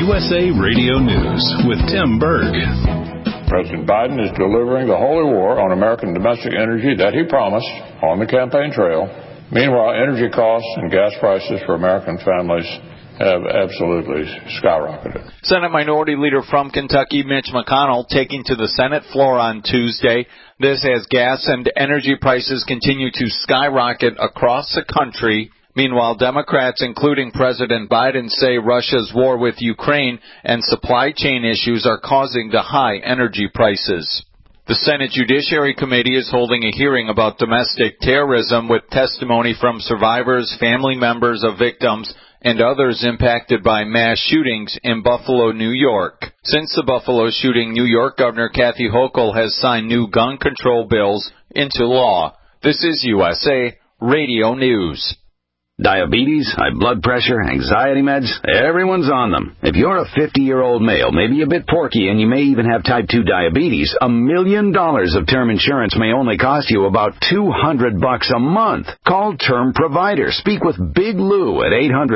USA Radio News with Tim Berg. President Biden is delivering the holy war on American domestic energy that he promised on the campaign trail. Meanwhile, energy costs and gas prices for American families have absolutely skyrocketed. Senate Minority Leader from Kentucky, Mitch McConnell, taking to the Senate floor on Tuesday. This as gas and energy prices continue to skyrocket across the country. Meanwhile, Democrats, including President Biden, say Russia's war with Ukraine and supply chain issues are causing the high energy prices. The Senate Judiciary Committee is holding a hearing about domestic terrorism with testimony from survivors, family members of victims, and others impacted by mass shootings in Buffalo, New York. Since the Buffalo shooting, New York Governor Kathy Hochul has signed new gun control bills into law. This is USA Radio News. Diabetes, high blood pressure, anxiety meds, everyone's on them. If you're a 50-year-old male, maybe a bit porky, and you may even have type 2 diabetes, $1 million of term insurance may only cost you about $200 a month. Call Term Provider. Speak with Big Lou at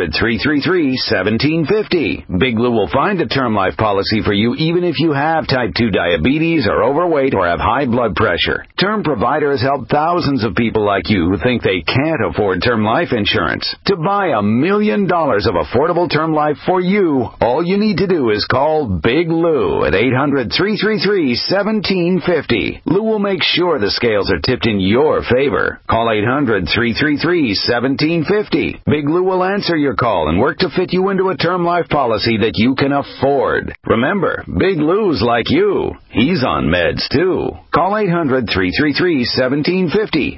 800-333-1750. Big Lou will find a term life policy for you even if you have type 2 diabetes, are overweight, or have high blood pressure. Term Provider has helped thousands of people like you who think they can't afford term life insurance. To buy $1 million of affordable term life for you, all you need to do is call Big Lou at 800-333-1750. Lou will make sure the scales are tipped in your favor. Call 800-333-1750. Big Lou will answer your call and work to fit you into a term life policy that you can afford. Remember, Big Lou's like you. He's on meds, too. Call 800-333-1750.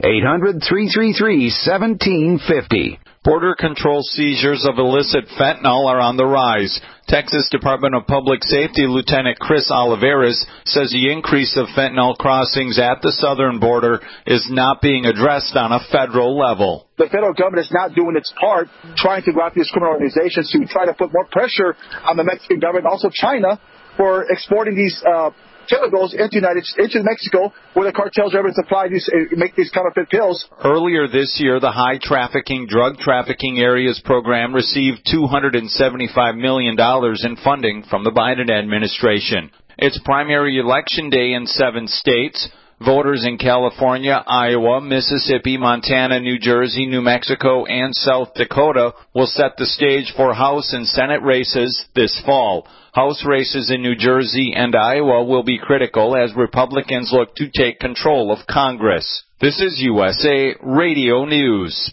800-333-1750. Border control seizures of illicit fentanyl are on the rise. Texas Department of Public Safety Lieutenant Chris Olivares says the increase of fentanyl crossings at the southern border is not being addressed on a federal level. The federal government is not doing its part trying to go after these criminal organizations to try to put more pressure on the Mexican government, also China, for exporting these chemicals into Mexico, where the cartels are able to supply make these counterfeit pills. Earlier this year, the High Trafficking Drug Trafficking Areas Program received $275 million in funding from the Biden administration. It's primary election day in 7 states. Voters in California, Iowa, Mississippi, Montana, New Jersey, New Mexico, and South Dakota will set the stage for House and Senate races this fall. House races in New Jersey and Iowa will be critical as Republicans look to take control of Congress. This is USA Radio News.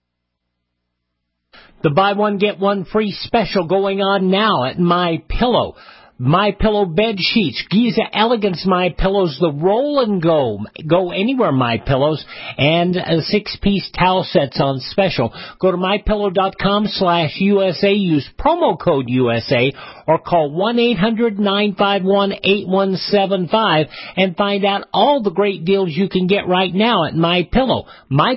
The buy one, get one free special going on now at MyPillow. MyPillow bed sheets, Giza Elegance MyPillows, the roll and go anywhere MyPillows, and 6-piece towel sets on special. Go to mypillow.com/USA, use promo code USA, or call 1-800-951-8175 and find out all the great deals you can get right now at MyPillow.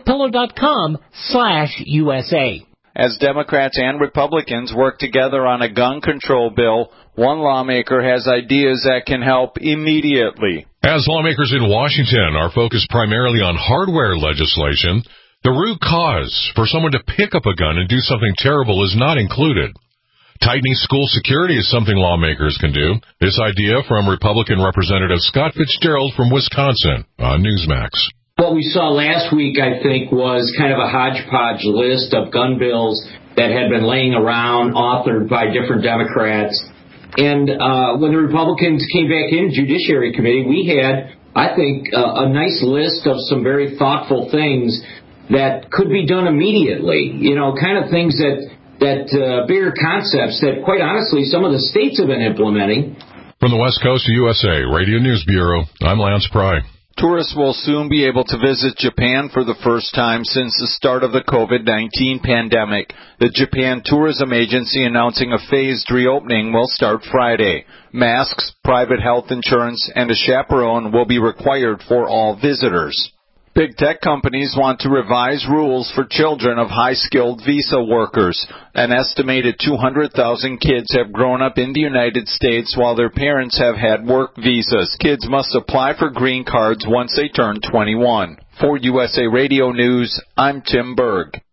mypillow.com/USA. As Democrats and Republicans work together on a gun control bill, one lawmaker has ideas that can help immediately. As lawmakers in Washington are focused primarily on hardware legislation, the root cause for someone to pick up a gun and do something terrible is not included. Tightening school security is something lawmakers can do. This idea from Republican Representative Scott Fitzgerald from Wisconsin on Newsmax. What we saw last week, I think, was kind of a hodgepodge list of gun bills that had been laying around, authored by different Democrats. And when the Republicans came back in Judiciary Committee, we had, I think, a nice list of some very thoughtful things that could be done immediately. You know, kind of things that bigger concepts that, quite honestly, some of the states have been implementing. From the West Coast of USA Radio News Bureau, I'm Lance Pry. Tourists will soon be able to visit Japan for the first time since the start of the COVID-19 pandemic. The Japan Tourism Agency announcing a phased reopening will start Friday. Masks, private health insurance, and a chaperone will be required for all visitors. Big tech companies want to revise rules for children of high-skilled visa workers. An estimated 200,000 kids have grown up in the United States while their parents have had work visas. Kids must apply for green cards once they turn 21. For USA Radio News, I'm Tim Berg.